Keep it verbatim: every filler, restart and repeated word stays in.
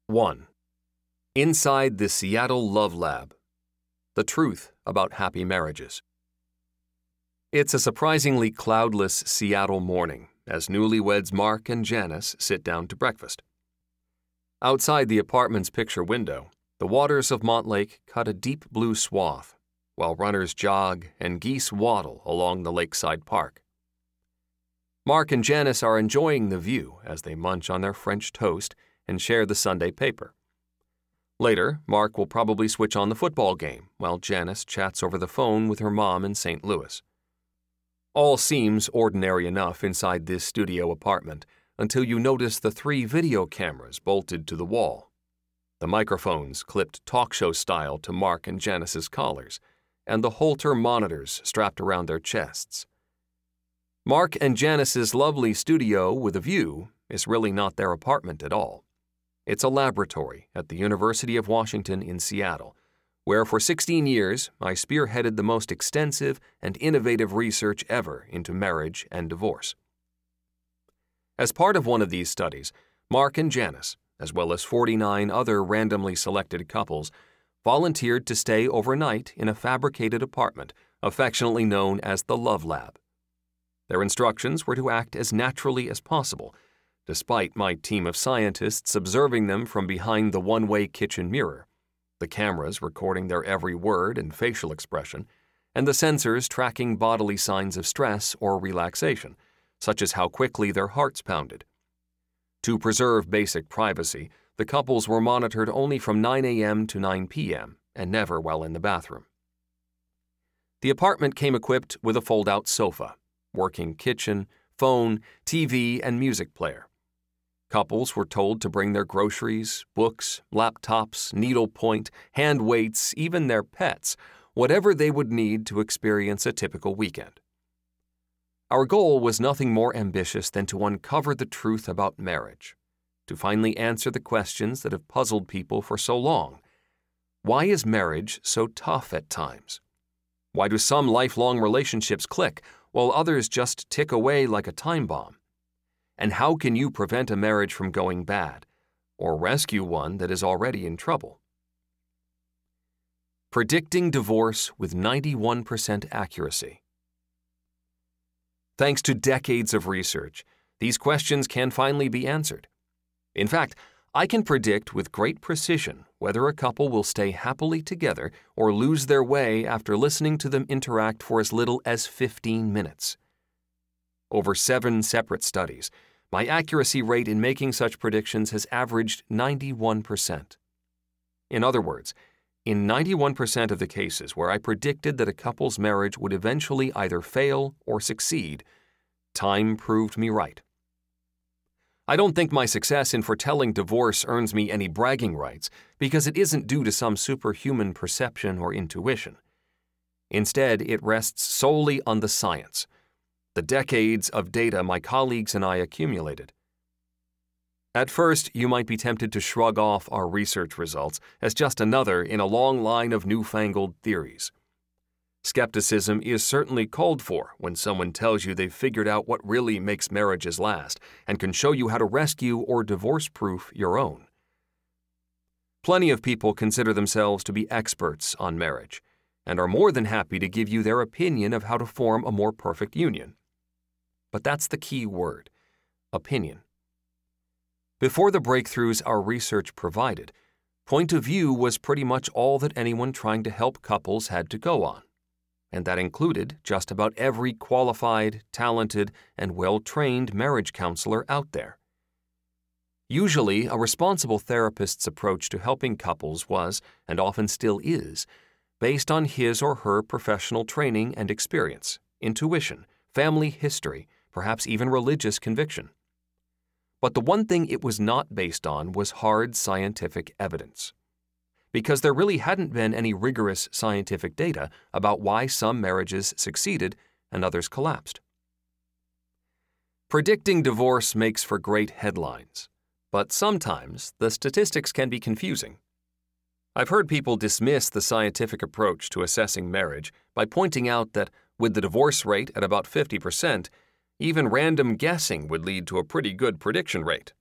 one. Inside the Seattle Love Lab. The truth about happy marriages. It's a surprisingly cloudless Seattle morning as newlyweds Mark and Janice sit down to breakfast. Outside the apartment's picture window, the waters of Montlake cut a deep blue swath, while runners jog and geese waddle along the lakeside park. Mark and Janice are enjoying the view as they munch on their French toast and share the Sunday paper. Later, Mark will probably switch on the football game while Janice chats over the phone with her mom in Saint Louis. All seems ordinary enough inside this studio apartment until you notice the three video cameras bolted to the wall, the microphones clipped talk show style to Mark and Janice's collars, and the Holter monitors strapped around their chests. Mark and Janice's lovely studio with a view is really not their apartment at all. It's a laboratory at the University of Washington in Seattle, where for sixteen years I spearheaded the most extensive and innovative research ever into marriage and divorce. As part of one of these studies, Mark and Janice, as well as forty-nine other randomly selected couples, volunteered to stay overnight in a fabricated apartment affectionately known as the Love Lab. Their instructions were to act as naturally as possible, despite my team of scientists observing them from behind the one-way kitchen mirror, the cameras recording their every word and facial expression, and the sensors tracking bodily signs of stress or relaxation, such as how quickly their hearts pounded. To preserve basic privacy, the couples were monitored only from nine a.m. to nine p.m. and never while in the bathroom. The apartment came equipped with a fold-out sofa, working kitchen, phone, T V, and music player. Couples were told to bring their groceries, books, laptops, needlepoint, hand weights, even their pets, whatever they would need to experience a typical weekend. Our goal was nothing more ambitious than to uncover the truth about marriage, to finally answer the questions that have puzzled people for so long. Why is marriage so tough at times? Why do some lifelong relationships click while others just tick away like a time bomb? And how can you prevent a marriage from going bad, or rescue one that is already in trouble? Predicting divorce with ninety-one percent accuracy. Thanks to decades of research, these questions can finally be answered. In fact, I can predict with great precision whether a couple will stay happily together or lose their way after listening to them interact for as little as fifteen minutes. Over seven separate studies, my accuracy rate in making such predictions has averaged ninety-one percent. In other words, in ninety-one percent of the cases where I predicted that a couple's marriage would eventually either fail or succeed, time proved me right. I don't think my success in foretelling divorce earns me any bragging rights because it isn't due to some superhuman perception or intuition. Instead, it rests solely on the science, the decades of data my colleagues and I accumulated. At first, you might be tempted to shrug off our research results as just another in a long line of newfangled theories. Skepticism is certainly called for when someone tells you they've figured out what really makes marriages last and can show you how to rescue or divorce-proof your own. Plenty of people consider themselves to be experts on marriage and are more than happy to give you their opinion of how to form a more perfect union. But that's the key word, opinion. Before the breakthroughs our research provided, point of view was pretty much all that anyone trying to help couples had to go on, and that included just about every qualified, talented, and well-trained marriage counselor out there. Usually, a responsible therapist's approach to helping couples was, and often still is, based on his or her professional training and experience, intuition, family history, perhaps even religious conviction. But the one thing it was not based on was hard scientific evidence, because there really hadn't been any rigorous scientific data about why some marriages succeeded and others collapsed. Predicting divorce makes for great headlines, but sometimes the statistics can be confusing. I've heard people dismiss the scientific approach to assessing marriage by pointing out that with the divorce rate at about fifty percent, even random guessing would lead to a pretty good prediction rate.